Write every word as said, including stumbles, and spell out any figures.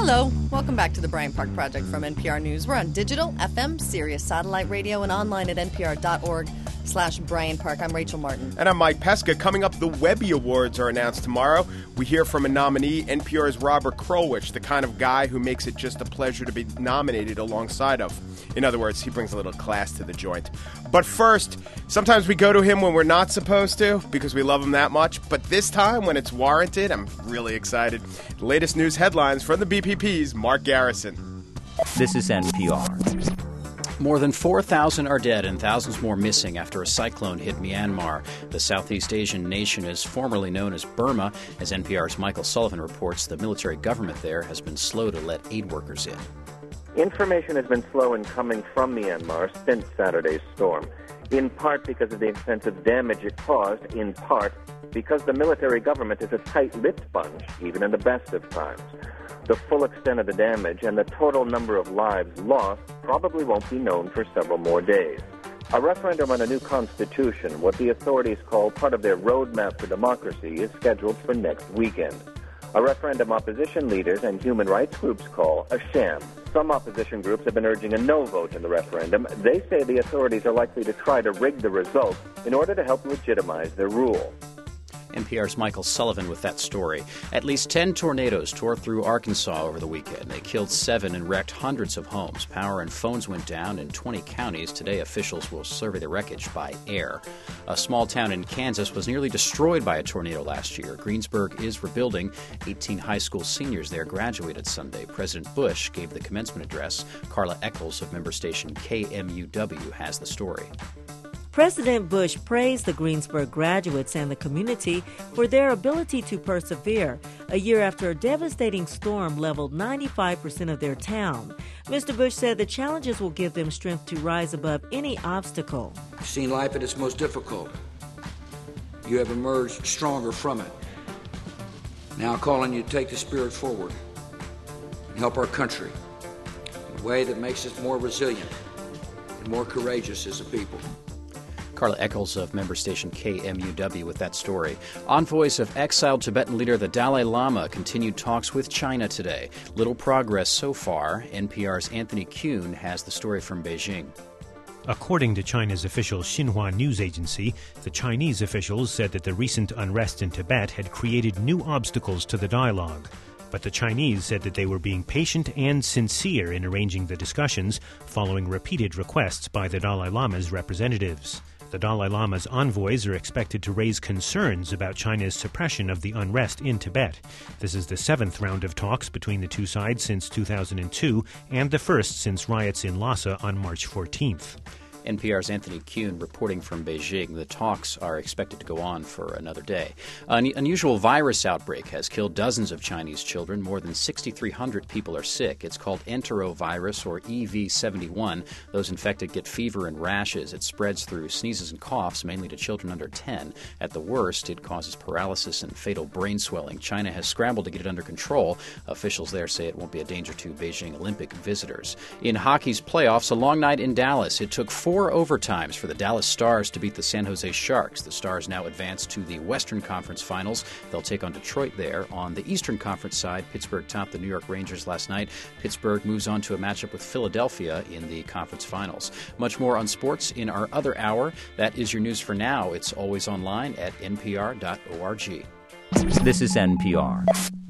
Hello, welcome back to the Bryant Park Project from N P R News. We're on digital, F M, Sirius Satellite Radio, and online at npr.org slash Bryant Park. I'm Rachel Martin. And I'm Mike Pesca. Coming up, the Webby Awards are announced tomorrow. We hear from a nominee, N P R's Robert Krulwich, the kind of guy who makes it just a pleasure to be nominated alongside of. In other words, he brings a little class to the joint. But first, sometimes we go to him when we're not supposed to because we love him that much. But this time, when it's warranted, I'm really excited. The latest news headlines from the B P P's Mark Garrison. This is N P R. More than four thousand are dead and thousands more missing after a cyclone hit Myanmar. The Southeast Asian nation is formerly known as Burma. As N P R's Michael Sullivan reports, the military government there has been slow to let aid workers in. Information has been slow in coming from Myanmar since Saturday's storm, in part because of the extensive damage it caused, in part because the military government is a tight-lipped bunch, even in the best of times. The full extent of the damage and the total number of lives lost probably won't be known for several more days. A referendum on a new constitution, what the authorities call part of their roadmap for democracy, is scheduled for next weekend. A referendum opposition leaders and human rights groups call a sham. Some opposition groups have been urging a no vote in the referendum. They say the authorities are likely to try to rig the result in order to help legitimize their rule. N P R's Michael Sullivan with that story. At least ten tornadoes tore through Arkansas over the weekend. They killed seven and wrecked hundreds of homes. Power and phones went down in twenty counties. Today, officials will survey the wreckage by air. A small town in Kansas was nearly destroyed by a tornado last year. Greensburg is rebuilding. eighteen high school seniors there graduated Sunday. President Bush gave the commencement address. Carla Eccles of member station K M U W has the story. President Bush praised the Greensburg graduates and the community for their ability to persevere a year after a devastating storm leveled ninety-five percent of their town. Mister Bush said the challenges will give them strength to rise above any obstacle. You've seen life at its most difficult. You have emerged stronger from it. Now I'm calling you to take the spirit forward and help our country in a way that makes us more resilient and more courageous as a people. Carla Eccles of member station K M U W with that story. Envoys of exiled Tibetan leader the Dalai Lama continued talks with China today. Little progress so far. N P R's Anthony Kuhn has the story from Beijing. According to China's official Xinhua news agency, the Chinese officials said that the recent unrest in Tibet had created new obstacles to the dialogue. But the Chinese said that they were being patient and sincere in arranging the discussions, following repeated requests by the Dalai Lama's representatives. The Dalai Lama's envoys are expected to raise concerns about China's suppression of the unrest in Tibet. This is the seventh round of talks between the two sides since two thousand two and the first since riots in Lhasa on March fourteenth. N P R's Anthony Kuhn reporting from Beijing. The talks are expected to go on for another day. An unusual virus outbreak has killed dozens of Chinese children. More than six thousand three hundred people are sick. It's called enterovirus, or E V seventy-one. Those infected get fever and rashes. It spreads through sneezes and coughs, mainly to children under ten. At the worst, it causes paralysis and fatal brain swelling. China has scrambled to get it under control. Officials there say it won't be a danger to Beijing Olympic visitors. In hockey's playoffs, a long night in Dallas. It took four Four overtimes for the Dallas Stars to beat the San Jose Sharks. The Stars now advance to the Western Conference Finals. They'll take on Detroit there. On the Eastern Conference side, Pittsburgh topped the New York Rangers last night. Pittsburgh moves on to a matchup with Philadelphia in the conference finals. Much more on sports in our other hour. That is your news for now. It's always online at n p r dot org. This is N P R.